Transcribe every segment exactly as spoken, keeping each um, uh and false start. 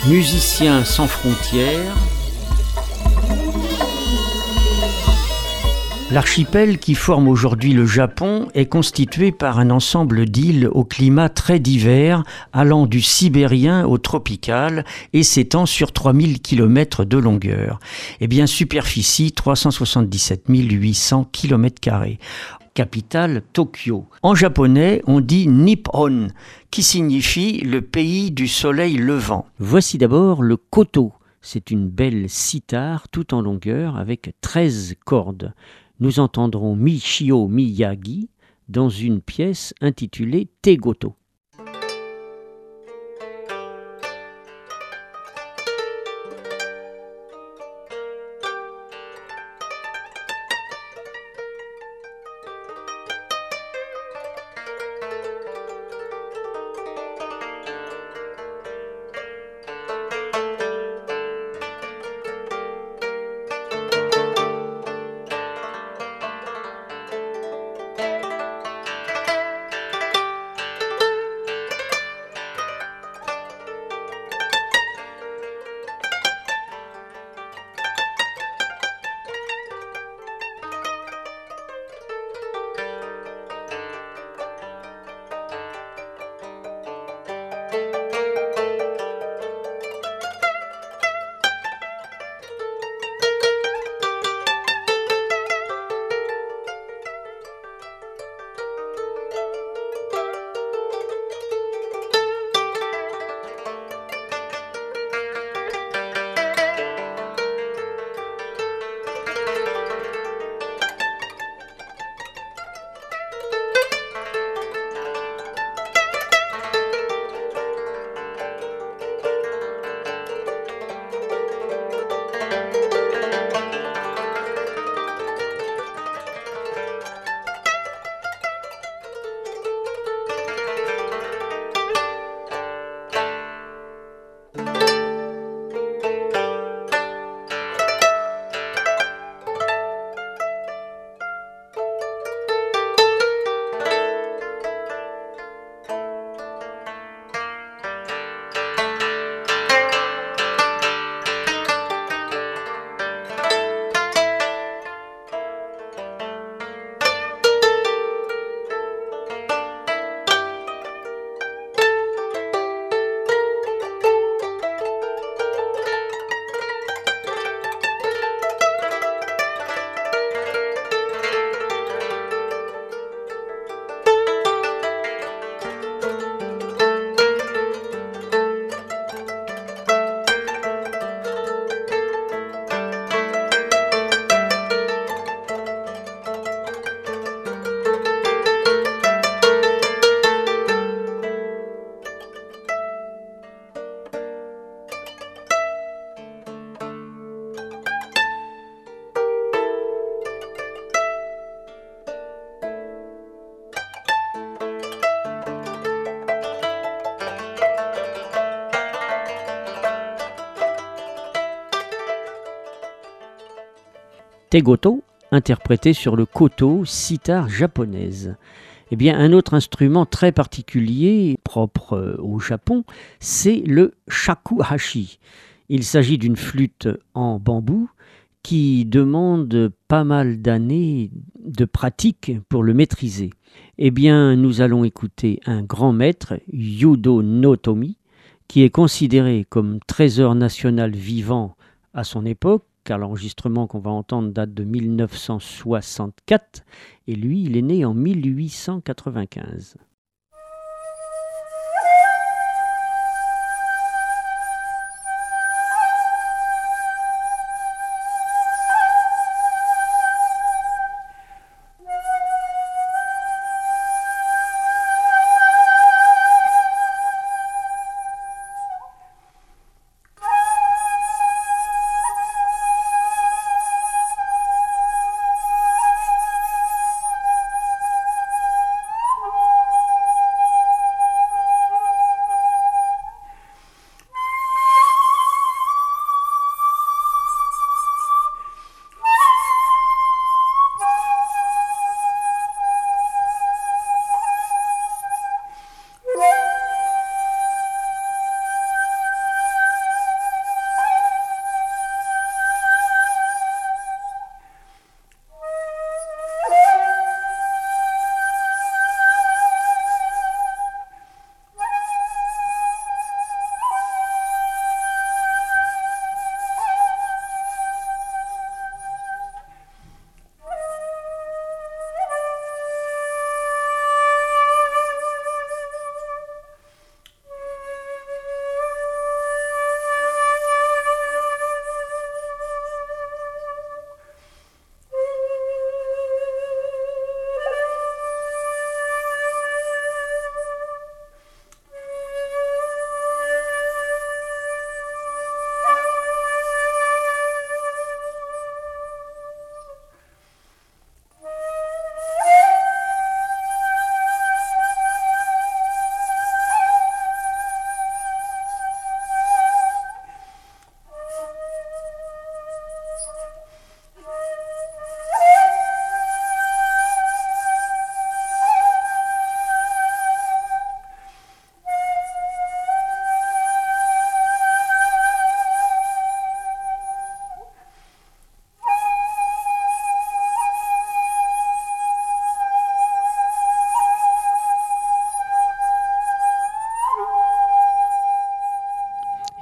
Musiciens sans frontières. L'archipel qui forme aujourd'hui le Japon est constitué par un ensemble d'îles au climat très divers, allant du sibérien au tropical et s'étend sur trois mille kilomètres de longueur. Et bien superficie trois cent soixante-dix-sept mille huit cents kilomètres carrés. Capitale Tokyo. En japonais, on dit Nippon, qui signifie le pays du soleil levant. Voici d'abord le koto. C'est une belle sitar tout en longueur avec treize cordes. Nous entendrons Michio Miyagi dans une pièce intitulée Tegoto. Tegoto, interprété sur le koto, sitar japonaise. Eh bien, un autre instrument très particulier, propre au Japon, c'est le shakuhachi. Il s'agit d'une flûte en bambou qui demande pas mal d'années de pratique pour le maîtriser. Eh bien, nous allons écouter un grand maître, Yudo Notomi, qui est considéré comme trésor national vivant à son époque, car l'enregistrement qu'on va entendre date de mille neuf cent soixante-quatre, et lui, il est né en mille huit cent quatre-vingt-quinze.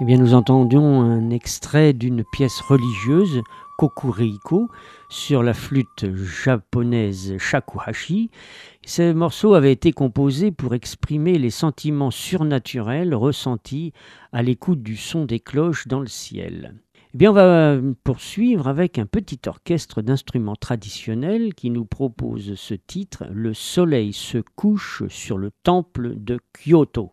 bien, nous entendions un extrait d'une pièce religieuse, Kokureiko, sur la flûte japonaise shakuhachi. Ce morceau avait été composé pour exprimer les sentiments surnaturels ressentis à l'écoute du son des cloches dans le ciel. Eh bien, on va poursuivre avec un petit orchestre d'instruments traditionnels qui nous propose ce titre, Le soleil se couche sur le temple de Kyoto.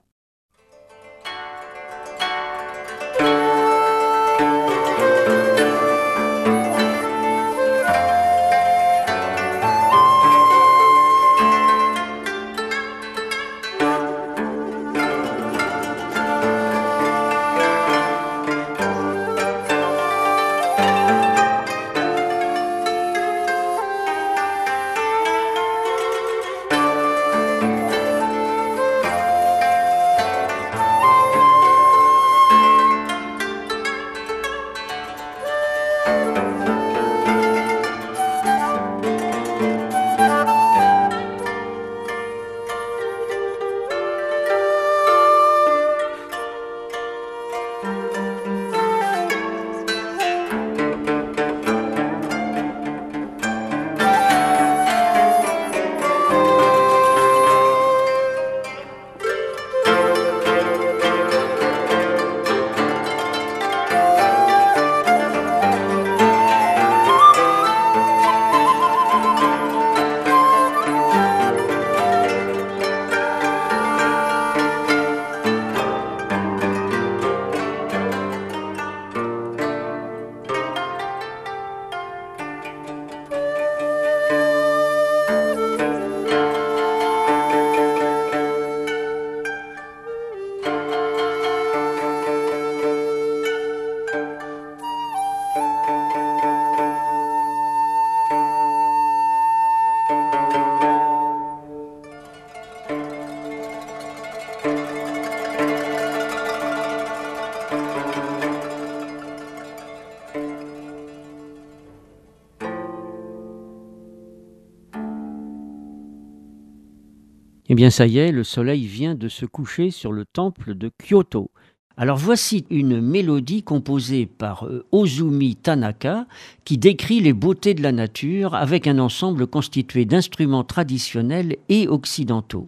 Eh bien ça y est, le soleil vient de se coucher sur le temple de Kyoto. Alors voici une mélodie composée par euh, Ozumi Tanaka qui décrit les beautés de la nature avec un ensemble constitué d'instruments traditionnels et occidentaux.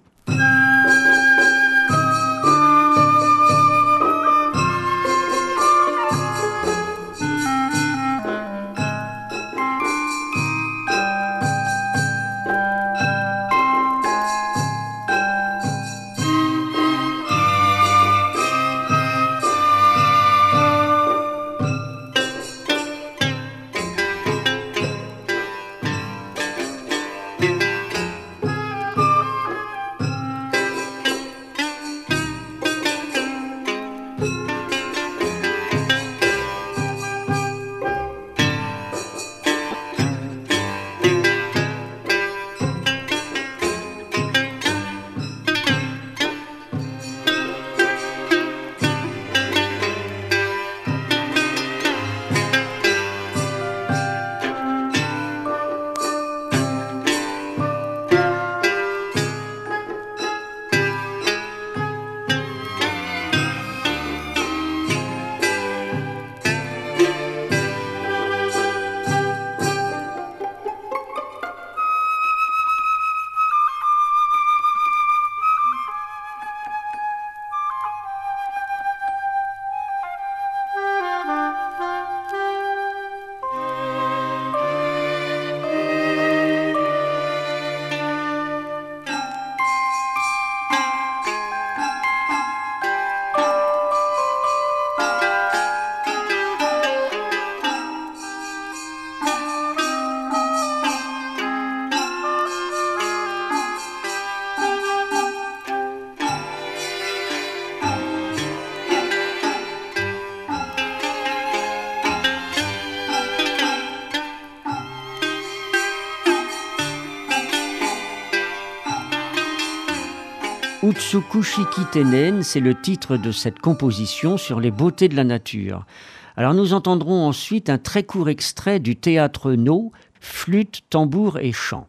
Utsukushi Tenen, c'est le titre de cette composition sur les beautés de la nature. Alors nous entendrons ensuite un très court extrait du théâtre No, flûte, tambour et chant.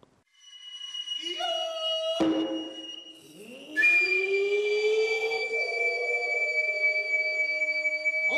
Oh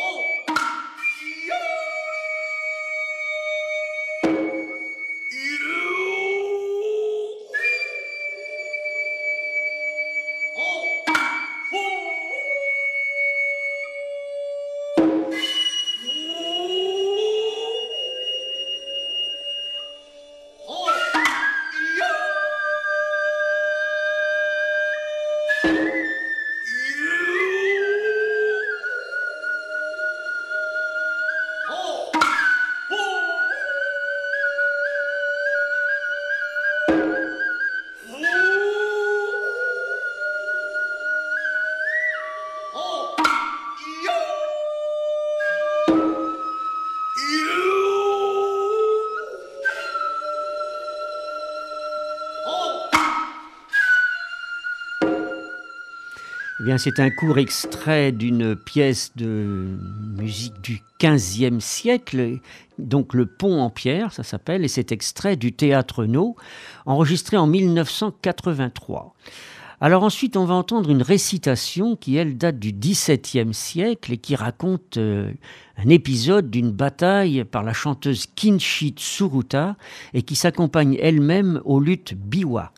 Eh bien, c'est un court extrait d'une pièce de musique du quinzième siècle, donc Le Pont en pierre, ça s'appelle, et c'est extrait du Théâtre No, enregistré en mille neuf cent quatre-vingt-trois. Alors ensuite, on va entendre une récitation qui, elle, date du dix-septième siècle et qui raconte euh, un épisode d'une bataille par la chanteuse Kinshi Tsuruta et qui s'accompagne elle-même aux luttes biwa.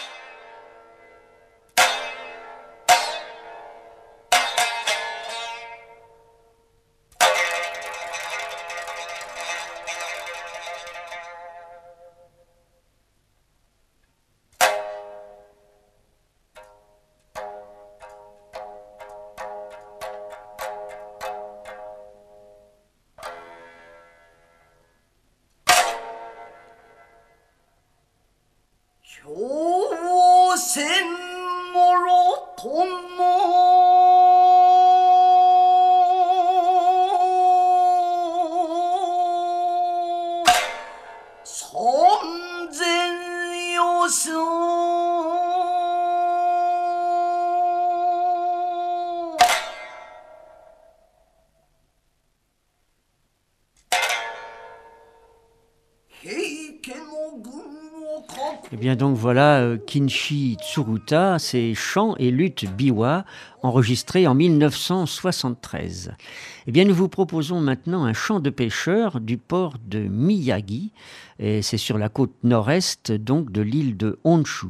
Eh bien donc voilà euh, Kinshi Tsuruta, ses chants et luttes biwa enregistrés en mille neuf cent soixante-treize. Eh bien nous vous proposons maintenant un chant de pêcheur du port de Miyagi, et c'est sur la côte nord-est donc de l'île de Honshu.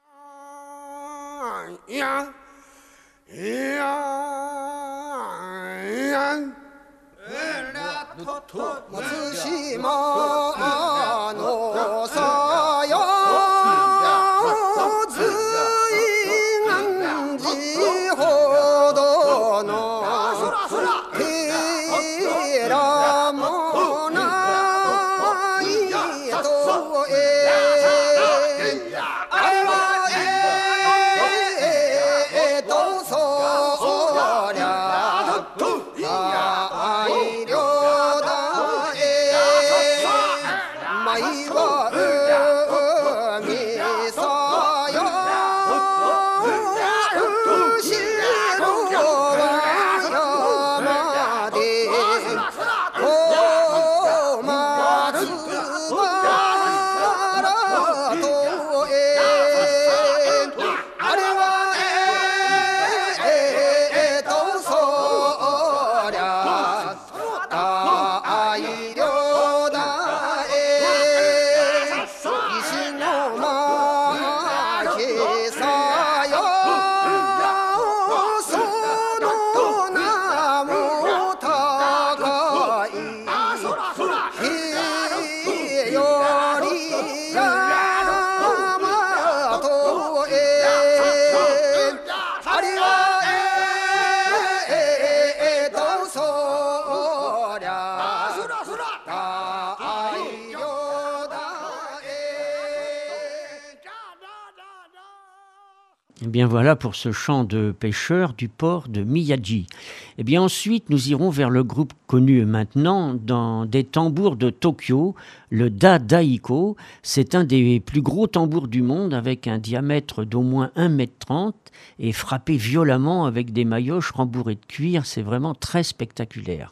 Eh bien voilà pour ce chant de pêcheur du port de Miyagi. Eh bien ensuite, nous irons vers le groupe connu maintenant dans des tambours de Tokyo, le Da-Daiko. C'est un des plus gros tambours du monde avec un diamètre d'au moins un mètre trente et frappé violemment avec des maillotches rembourrées de cuir. C'est vraiment très spectaculaire.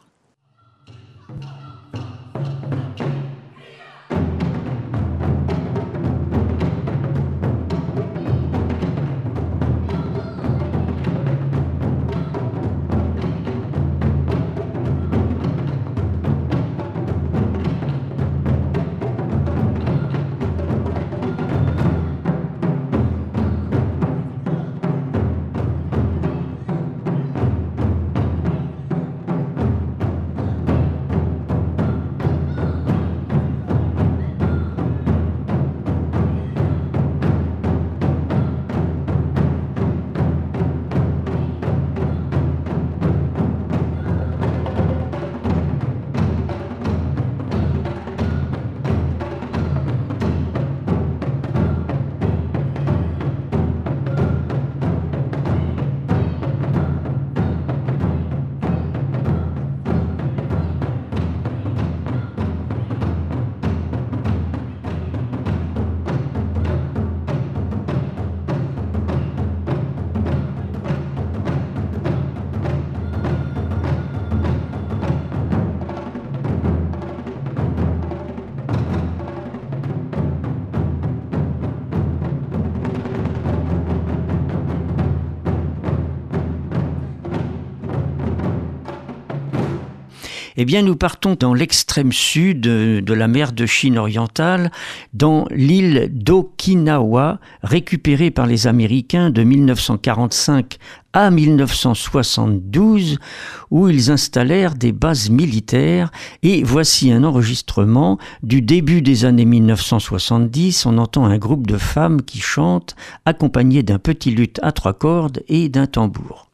Eh bien, nous partons dans l'extrême sud de la mer de Chine orientale, dans l'île d'Okinawa, récupérée par les Américains de mille neuf cent quarante-cinq à mille neuf cent soixante-douze, où ils installèrent des bases militaires. Et voici un enregistrement du début des années mille neuf cent soixante-dix. On entend un groupe de femmes qui chantent, accompagnées d'un petit luth à trois cordes et d'un tambour.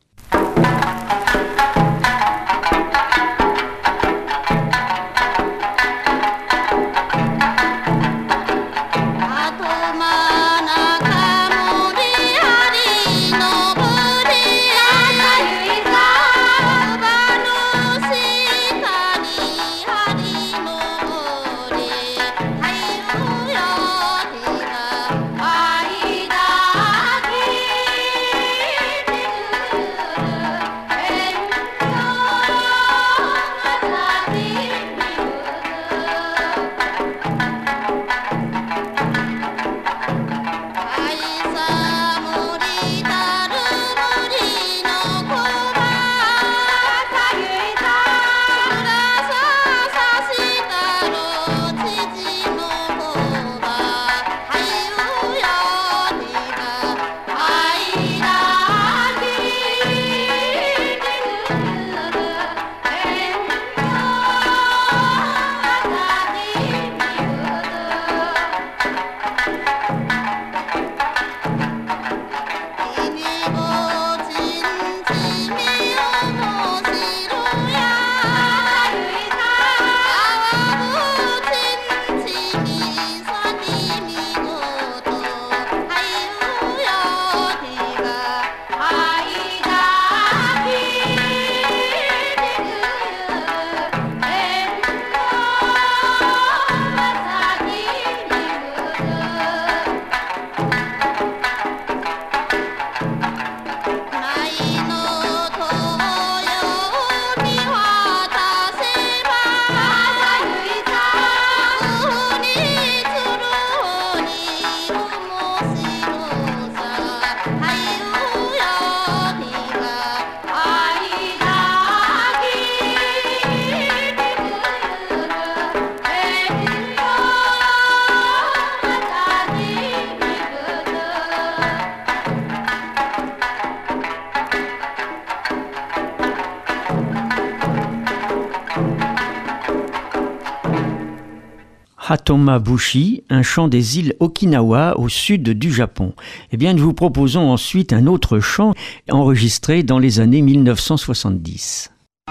Hatomabushi, un chant des îles Okinawa au sud du Japon. Eh bien, nous vous proposons ensuite un autre chant enregistré dans les années mille neuf cent soixante-dix.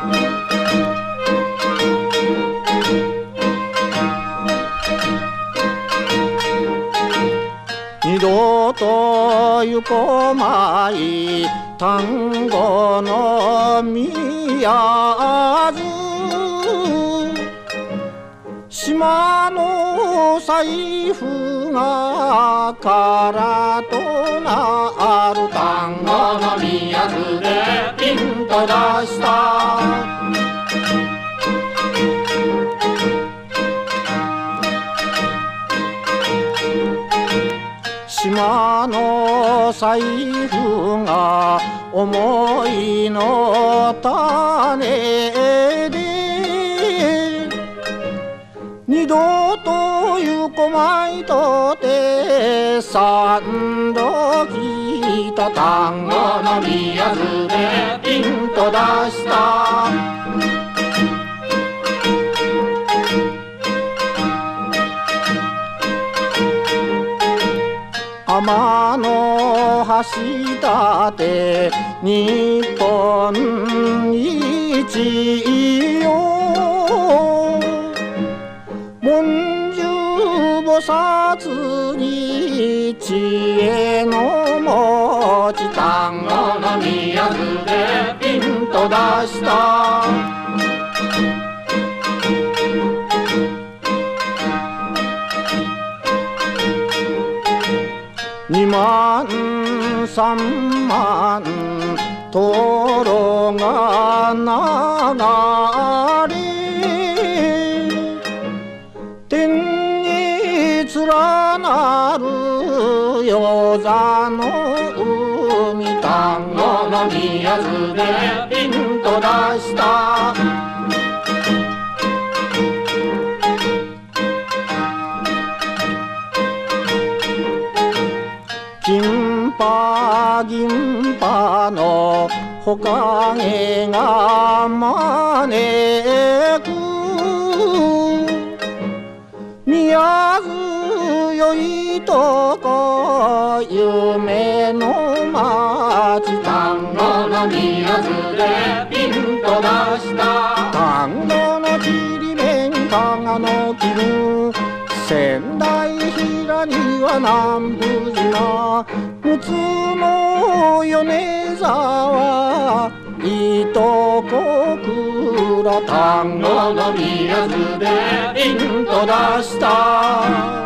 Nidoto yukomai tango no miyazu 島の財布が空となる単語の宮津でピンと出した島の財布が思いの種で二度と行こまいとて三度聞いた単語の宮津でピンと出した天の橋立て日本一よ文殊菩薩に知恵の持ち単語の宮津でピンと出した二万三万灯籠が流れ天に連なる夜座の海単語の宮津でピンと出したぱ銀ぱのほかげが招く宮津よいとこ夢の町丹後の宮津でピンと出した丹後のちりめん加賀の気分仙台平には南部島むつの米沢いとこ倉丹後の宮津でピンと出した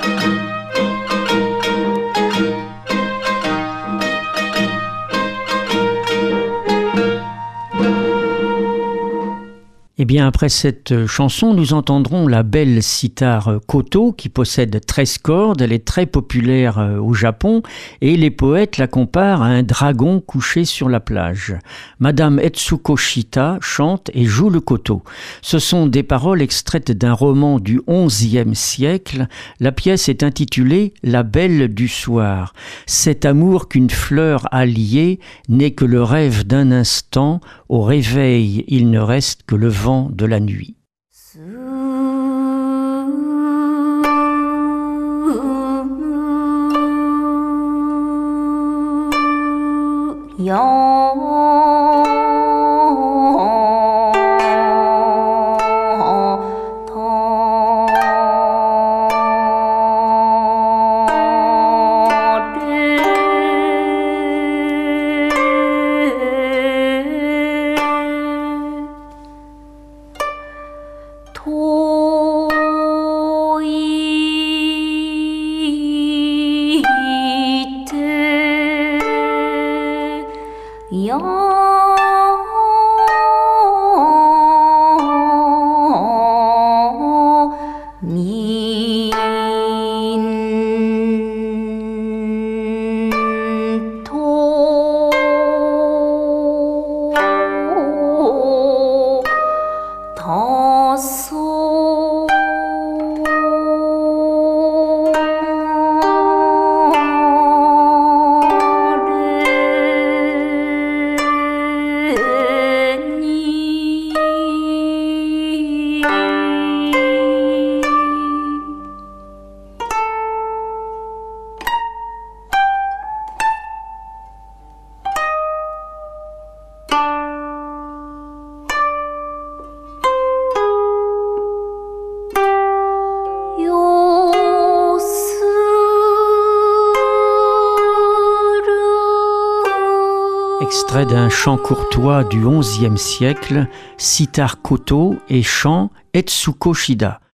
Eh bien, après cette chanson, nous entendrons la belle sitar koto qui possède treize cordes. Elle est très populaire au Japon et les poètes la comparent à un dragon couché sur la plage. Madame Etsuko Shita chante et joue le koto. Ce sont des paroles extraites d'un roman du onzième siècle. La pièce est intitulée « La belle du soir ». Cet amour qu'une fleur a lié n'est que le rêve d'un instant. Au réveil, il ne reste que le vent de la nuit. Extrait d'un chant courtois du onzième siècle, sitar koto et chant Etsuko Shida.